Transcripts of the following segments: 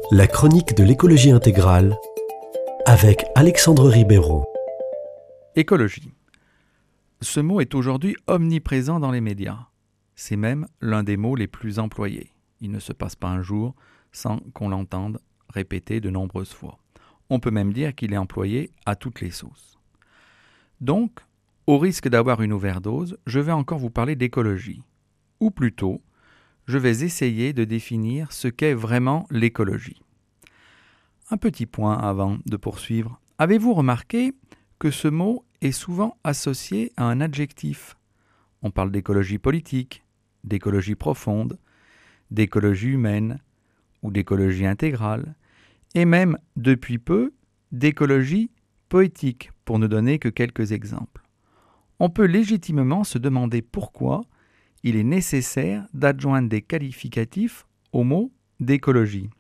La chronique de l'écologie intégrale avec Alexandre Ribeiro. Écologie. Ce mot est aujourd'hui omniprésent dans les médias. C'est même l'un des mots les plus employés. Il ne se passe pas un jour sans qu'on l'entende répéter de nombreuses fois. On peut même dire qu'il est employé à toutes les sauces. Donc, au risque d'avoir une overdose, je vais encore vous parler d'écologie. Ou plutôt, je vais essayer de définir ce qu'est vraiment l'écologie. Un petit point avant de poursuivre. Avez-vous remarqué que ce mot est souvent associé à un adjectif ? On parle d'écologie politique, d'écologie profonde, d'écologie humaine ou d'écologie intégrale, et même, depuis peu, d'écologie poétique, pour ne donner que quelques exemples. On peut légitimement se demander pourquoi il est nécessaire d'adjoindre des qualificatifs au mot d'écologie.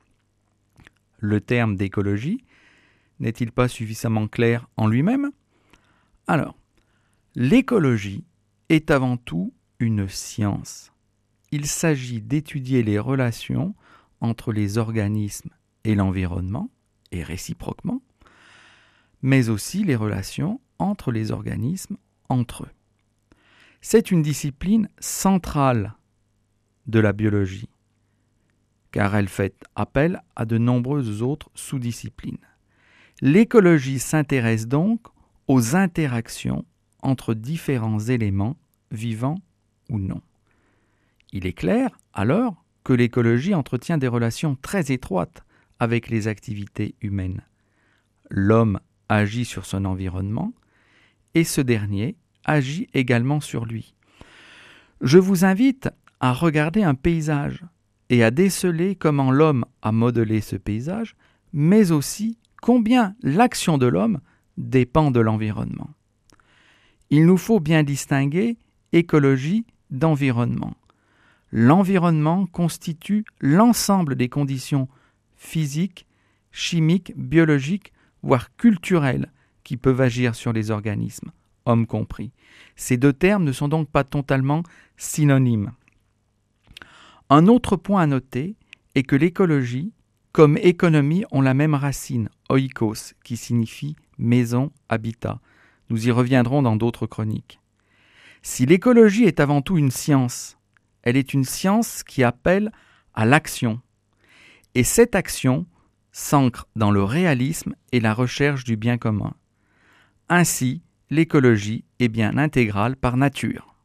Le terme d'écologie n'est-il pas suffisamment clair en lui-même ? Alors, l'écologie est avant tout une science. Il s'agit d'étudier les relations entre les organismes et l'environnement, et réciproquement, mais aussi les relations entre les organismes entre eux. C'est une discipline centrale de la biologie, car elle fait appel à de nombreuses autres sous-disciplines. L'écologie s'intéresse donc aux interactions entre différents éléments, vivants ou non. Il est clair, alors, que l'écologie entretient des relations très étroites avec les activités humaines. L'homme agit sur son environnement et ce dernier agit également sur lui. Je vous invite à regarder un paysage et à déceler comment l'homme a modelé ce paysage, mais aussi combien l'action de l'homme dépend de l'environnement. Il nous faut bien distinguer écologie d'environnement. L'environnement constitue l'ensemble des conditions physiques, chimiques, biologiques, voire culturelles qui peuvent agir sur les organismes, hommes compris. Ces deux termes ne sont donc pas totalement synonymes. Un autre point à noter est que l'écologie, comme économie, ont la même racine, oikos, qui signifie maison, habitat. Nous y reviendrons dans d'autres chroniques. Si l'écologie est avant tout une science, elle est une science qui appelle à l'action. Et cette action s'ancre dans le réalisme et la recherche du bien commun. Ainsi, l'écologie est bien intégrale par nature.